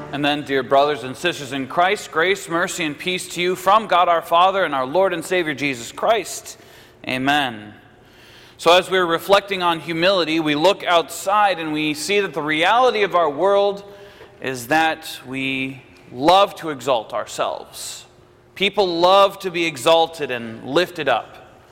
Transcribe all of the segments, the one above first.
And then, dear brothers and sisters in Christ, grace, mercy, and peace to you from God our Father and our Lord and Savior Jesus Christ. Amen. So as we're reflecting on humility, we look outside and we see that the reality of our world is that we love to exalt ourselves. People love to be exalted and lifted up.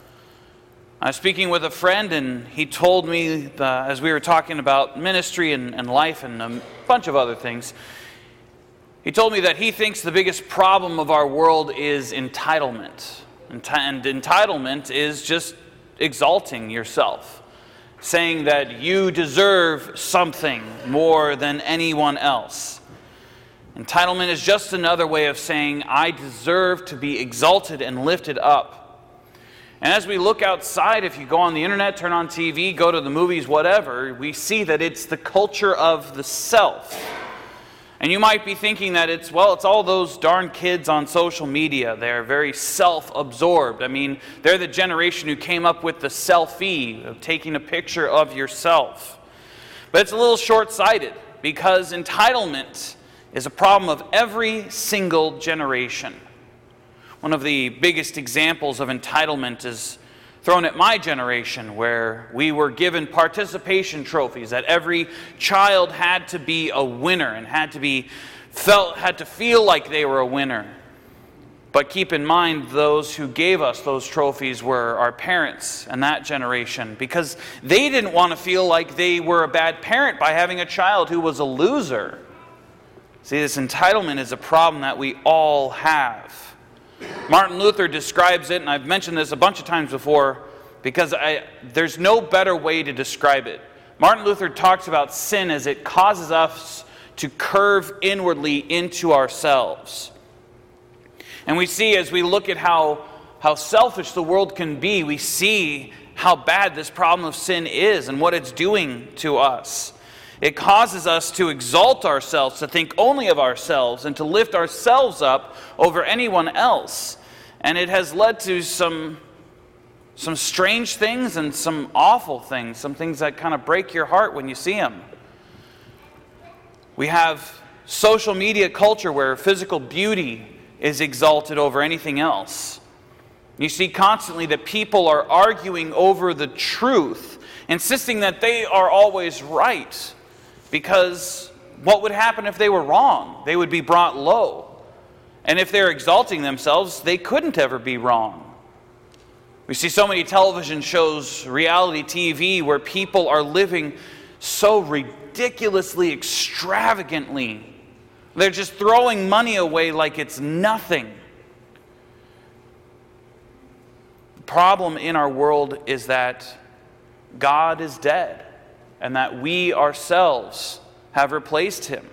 I was speaking with a friend, and he told me, as we were talking about ministry and life and a bunch of other things, he told me that he thinks the biggest problem of our world is entitlement. And entitlement is just exalting yourself, saying that you deserve something more than anyone else. Entitlement is just another way of saying, I deserve to be exalted and lifted up. And as we look outside, if you go on the internet, turn on TV, go to the movies, whatever, we see that it's the culture of the self. And you might be thinking that it's all those darn kids on social media. They're very self-absorbed. I mean, they're the generation who came up with the selfie, of taking a picture of yourself. But it's a little short-sighted, because entitlement is a problem of every single generation. One of the biggest examples of entitlement is thrown at my generation, where we were given participation trophies, that every child had to be a winner and had to feel like they were a winner. But keep in mind, those who gave us those trophies were our parents and that generation, because they didn't want to feel like they were a bad parent by having a child who was a loser. See, this entitlement is a problem that we all have. Martin Luther describes it, and I've mentioned this a bunch of times before, because there's no better way to describe it. Martin Luther talks about sin as it causes us to curve inwardly into ourselves. And we see, as we look at how selfish the world can be, we see how bad this problem of sin is and what it's doing to us. It causes us to exalt ourselves, to think only of ourselves, and to lift ourselves up over anyone else. And it has led to some strange things and some awful things, some things that kind of break your heart when you see them. We have social media culture where physical beauty is exalted over anything else. You see constantly that people are arguing over the truth, insisting that they are always right. Because what would happen if they were wrong? They would be brought low. And if they're exalting themselves, they couldn't ever be wrong. We see so many television shows, reality TV, where people are living so ridiculously extravagantly. They're just throwing money away like it's nothing. The problem in our world is that God is dead, and that we ourselves have replaced him.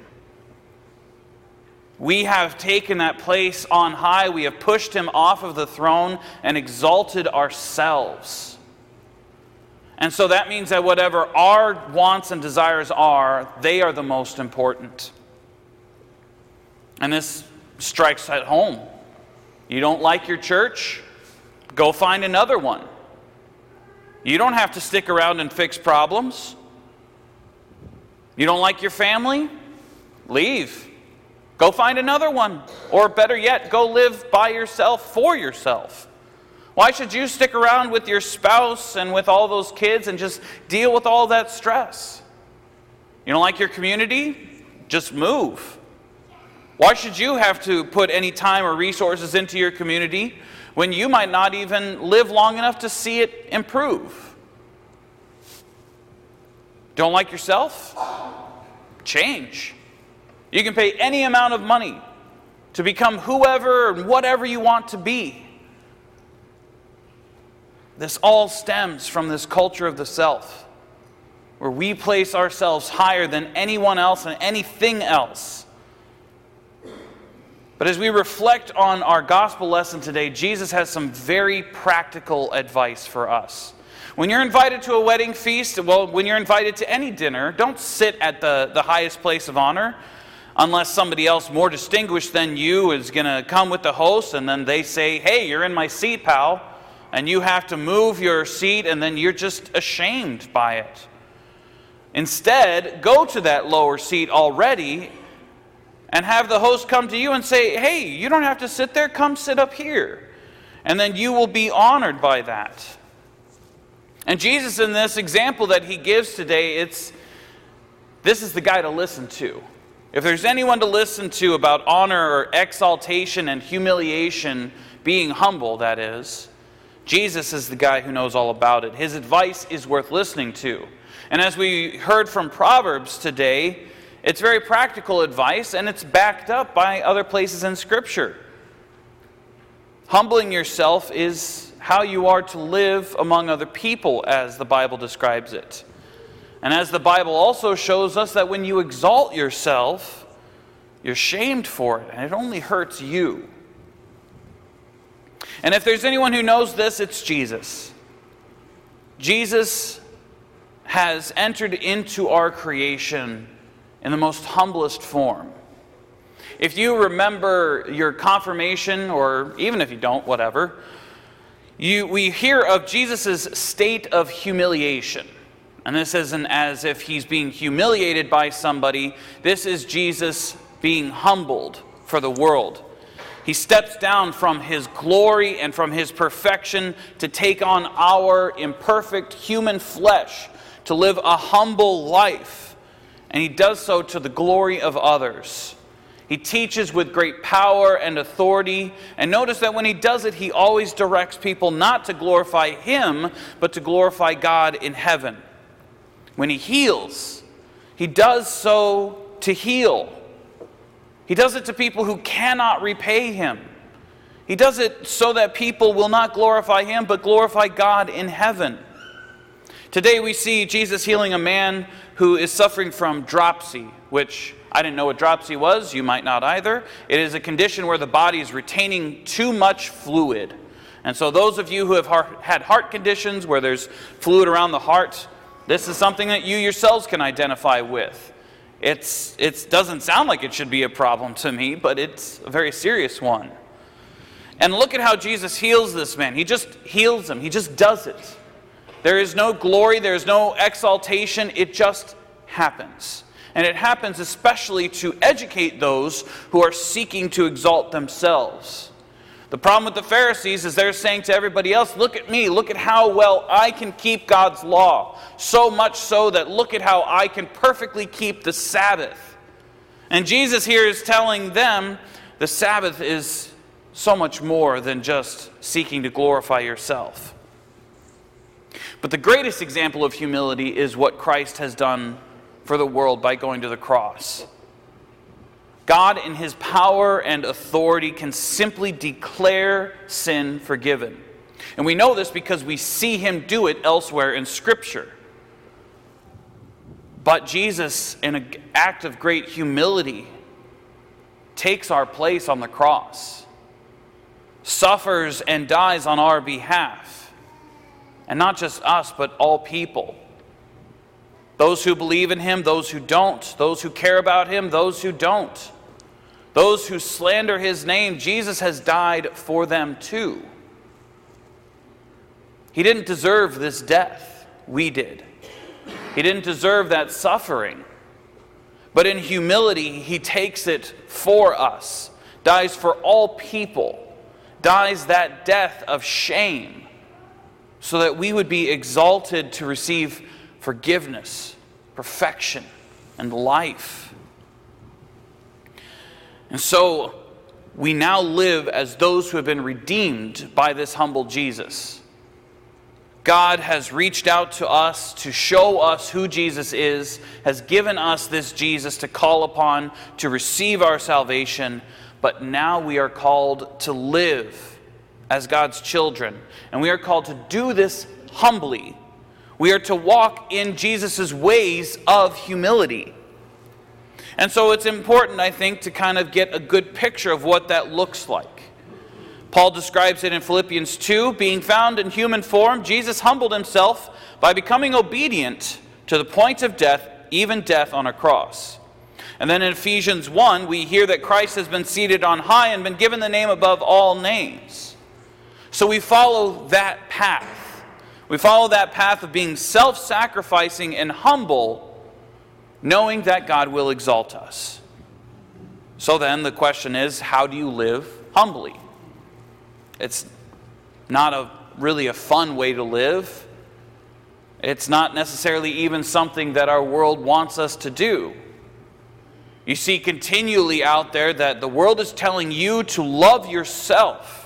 We have taken that place on high. We have pushed him off of the throne and exalted ourselves. And so that means that whatever our wants and desires are, they are the most important. And this strikes at home. You don't like your church? Go find another one. You don't have to stick around and fix problems. You don't like your family? Leave. Go find another one. Or better yet, go live by yourself for yourself. Why should you stick around with your spouse and with all those kids and just deal with all that stress? You don't like your community? Just move. Why should you have to put any time or resources into your community when you might not even live long enough to see it improve? Don't like yourself? Change. You can pay any amount of money to become whoever and whatever you want to be. This all stems from this culture of the self, where we place ourselves higher than anyone else and anything else. But as we reflect on our gospel lesson today, Jesus has some very practical advice for us. When you're invited to a wedding feast, when you're invited to any dinner, don't sit at the highest place of honor unless somebody else more distinguished than you is going to come with the host, and then they say, hey, you're in my seat, pal, and you have to move your seat, and then you're just ashamed by it. Instead, go to that lower seat already and have the host come to you and say, hey, you don't have to sit there, come sit up here. And then you will be honored by that. And Jesus, in this example that he gives today, this is the guy to listen to. If there's anyone to listen to about honor or exaltation and humiliation, being humble, that is, Jesus is the guy who knows all about it. His advice is worth listening to. And as we heard from Proverbs today, it's very practical advice, and it's backed up by other places in Scripture. Humbling yourself is how you are to live among other people, as the Bible describes it. And as the Bible also shows us that when you exalt yourself, you're shamed for it, and it only hurts you. And if there's anyone who knows this, it's Jesus. Jesus has entered into our creation in the most humblest form. If you remember your confirmation, or even if you don't, whatever, we hear of Jesus' state of humiliation. And this isn't as if he's being humiliated by somebody. This is Jesus being humbled for the world. He steps down from his glory and from his perfection to take on our imperfect human flesh, to live a humble life. And he does so to the glory of others. He teaches with great power and authority. And notice that when he does it, he always directs people not to glorify him, but to glorify God in heaven. When he heals, he does so to heal. He does it to people who cannot repay him. He does it so that people will not glorify him, but glorify God in heaven. Today we see Jesus healing a man who is suffering from dropsy, which I didn't know what dropsy was. You might not either. It is a condition where the body is retaining too much fluid. And so those of you who have had heart conditions where there's fluid around the heart, this is something that you yourselves can identify with. It doesn't sound like it should be a problem to me, but it's a very serious one. And look at how Jesus heals this man. He just heals him. He just does it. There is no glory. There is no exaltation. It just happens. And it happens especially to educate those who are seeking to exalt themselves. The problem with the Pharisees is they're saying to everybody else, look at me, look at how well I can keep God's law. So much so that look at how I can perfectly keep the Sabbath. And Jesus here is telling them the Sabbath is so much more than just seeking to glorify yourself. But the greatest example of humility is what Christ has done for the world by going to the cross. God, in his power and authority, can simply declare sin forgiven. And we know this because we see him do it elsewhere in Scripture. But Jesus, in an act of great humility, takes our place on the cross, suffers and dies on our behalf. And not just us, but all people. Those who believe in him, those who don't. Those who care about him, those who don't. Those who slander his name, Jesus has died for them too. He didn't deserve this death. We did. He didn't deserve that suffering. But in humility, he takes it for us. Dies for all people. Dies that death of shame. So that we would be exalted to receive forgiveness, perfection, and life. And so, we now live as those who have been redeemed by this humble Jesus. God has reached out to us to show us who Jesus is, has given us this Jesus to call upon, to receive our salvation, but now we are called to live as God's children. And we are called to do this humbly. We are to walk in Jesus' ways of humility. And so it's important, I think, to kind of get a good picture of what that looks like. Paul describes it in Philippians 2, being found in human form, Jesus humbled himself by becoming obedient to the point of death, even death on a cross. And then in Ephesians 1, we hear that Christ has been seated on high and been given the name above all names. So we follow that path. We follow that path of being self-sacrificing and humble, knowing that God will exalt us. So then the question is, how do you live humbly? It's not really a fun way to live. It's not necessarily even something that our world wants us to do. You see continually out there that the world is telling you to love yourself,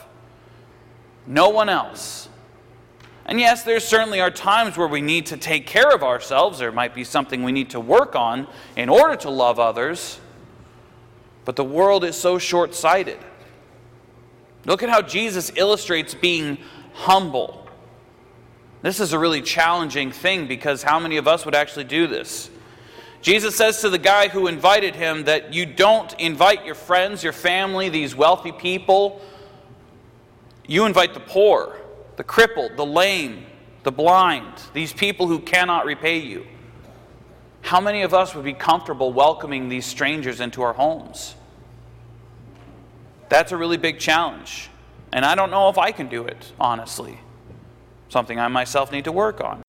no one else. And yes, there certainly are times where we need to take care of ourselves. There might be something we need to work on in order to love others. But the world is so short-sighted. Look at how Jesus illustrates being humble. This is a really challenging thing, because how many of us would actually do this? Jesus says to the guy who invited him that you don't invite your friends, your family, these wealthy people. You invite the poor, the crippled, the lame, the blind, these people who cannot repay you. How many of us would be comfortable welcoming these strangers into our homes? That's a really big challenge. And I don't know if I can do it, honestly. Something I myself need to work on.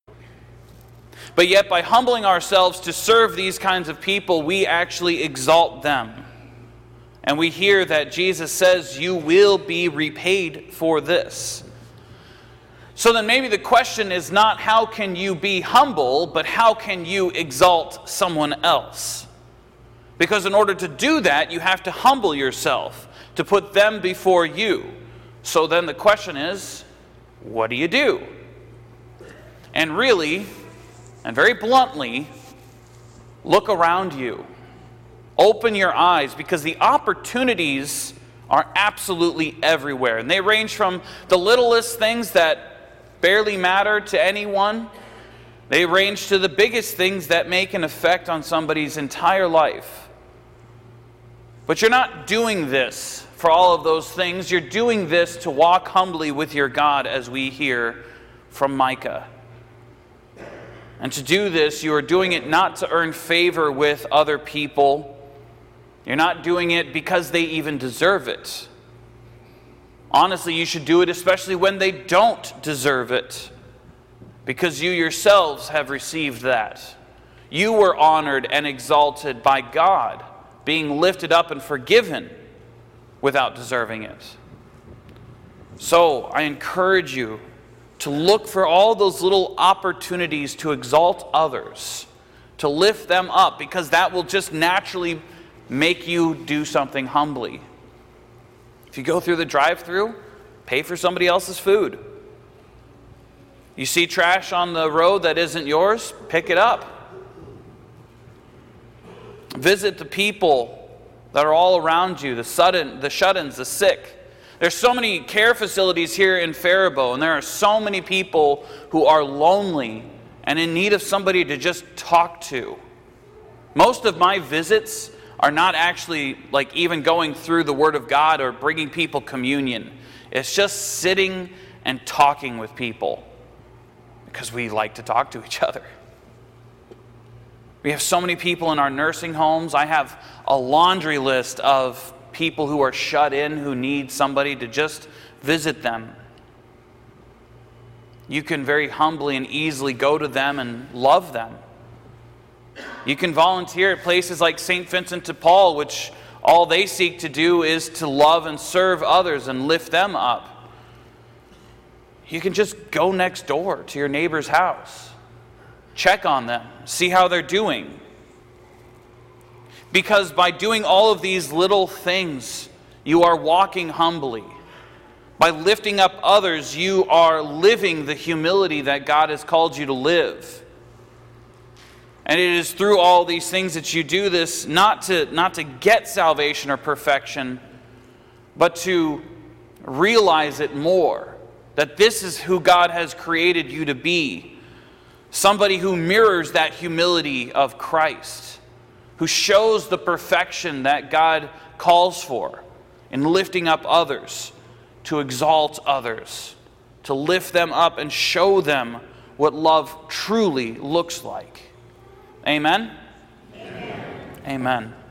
But yet, by humbling ourselves to serve these kinds of people, we actually exalt them. And we hear that Jesus says, you will be repaid for this. So then maybe the question is not how can you be humble, but how can you exalt someone else? Because in order to do that, you have to humble yourself, to put them before you. So then the question is, what do you do? And really, and very bluntly, look around you. Open your eyes, because the opportunities are absolutely everywhere. And they range from the littlest things that barely matter to anyone. They range to the biggest things that make an effect on somebody's entire life. But you're not doing this for all of those things. You're doing this to walk humbly with your God, as we hear from Micah. And to do this, you are doing it not to earn favor with other people. You're not doing it because they even deserve it. Honestly, you should do it especially when they don't deserve it, because you yourselves have received that. You were honored and exalted by God, being lifted up and forgiven without deserving it. So I encourage you to look for all those little opportunities to exalt others, to lift them up, because that will just naturally make you do something humbly. If you go through the drive-thru, pay for somebody else's food. You see trash on the road that isn't yours, pick it up. Visit the people that are all around you, the shut-ins, the sick. There's so many care facilities here in Faribault, and there are so many people who are lonely and in need of somebody to just talk to. Most of my visits are not actually like even going through the Word of God or bringing people communion. It's just sitting and talking with people, because we like to talk to each other. We have so many people in our nursing homes. I have a laundry list of people who are shut in, who need somebody to just visit them. You can very humbly and easily go to them and love them. You can volunteer at places like St. Vincent de Paul, which all they seek to do is to love and serve others and lift them up. You can just go next door to your neighbor's house. Check on them. See how they're doing. Because by doing all of these little things, you are walking humbly. By lifting up others, you are living the humility that God has called you to live. And it is through all these things that you do this, not to get salvation or perfection, but to realize it more. That this is who God has created you to be. Somebody who mirrors that humility of Christ, who shows the perfection that God calls for in lifting up others, to exalt others, to lift them up and show them what love truly looks like. Amen? Amen. Amen.